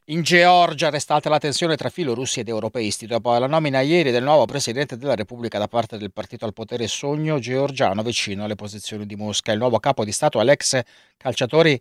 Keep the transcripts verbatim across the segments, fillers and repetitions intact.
In Georgia resta alta la tensione tra filorussi ed europeisti dopo la nomina ieri del nuovo presidente della Repubblica da parte del partito al potere Sogno georgiano vicino alle posizioni di Mosca. Il nuovo capo di Stato è l'ex calciatore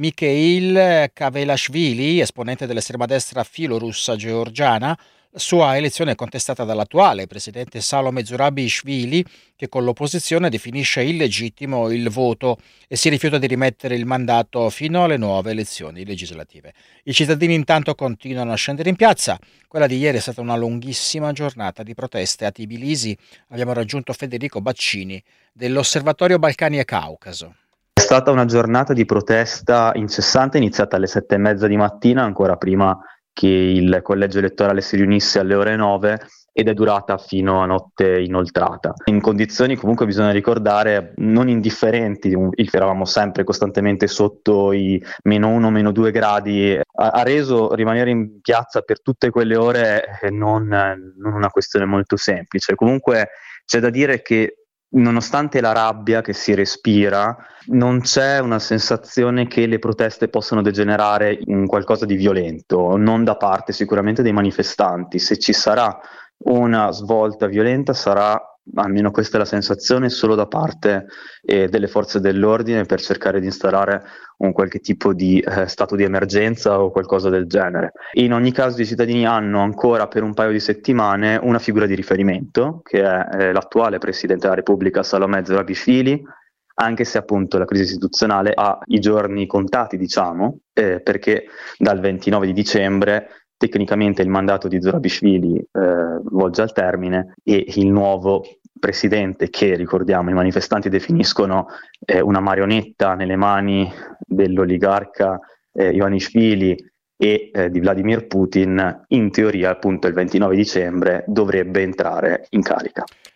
Mikhail Kavelashvili, esponente dell'estrema destra filorussa georgiana. La sua elezione è contestata dall'attuale presidente Salome Zurabishvili, che con l'opposizione definisce illegittimo il voto e si rifiuta di rimettere il mandato fino alle nuove elezioni legislative. I cittadini intanto continuano a scendere in piazza. Quella di ieri è stata una lunghissima giornata di proteste a Tbilisi. Abbiamo raggiunto Federico Baccini dell'Osservatorio Balcani e Caucaso. È stata una giornata di protesta incessante, iniziata alle sette e mezza di mattina, ancora prima che il collegio elettorale si riunisse alle ore nove, ed è durata fino a notte inoltrata. In condizioni, comunque bisogna ricordare, non indifferenti, eravamo sempre costantemente sotto i meno uno, meno due gradi, ha, ha reso rimanere in piazza per tutte quelle ore non, non una questione molto semplice. Comunque c'è da dire che nonostante la rabbia che si respira, non c'è una sensazione che le proteste possano degenerare in qualcosa di violento, non da parte sicuramente dei manifestanti. Se ci sarà una svolta violenta sarà, almeno questa è la sensazione, solo da parte eh, delle forze dell'ordine per cercare di instaurare un qualche tipo di eh, stato di emergenza o qualcosa del genere. In ogni caso i cittadini hanno ancora per un paio di settimane una figura di riferimento, che è eh, l'attuale Presidente della Repubblica Salomè Zurabishvili, anche se appunto la crisi istituzionale ha i giorni contati, diciamo, eh, perché dal ventinove di dicembre tecnicamente il mandato di Zurabishvili eh, volge al termine e il nuovo presidente, che ricordiamo i manifestanti definiscono eh, una marionetta nelle mani dell'oligarca eh, Ivanishvili e eh, di Vladimir Putin, in teoria appunto il ventinove dicembre dovrebbe entrare in carica.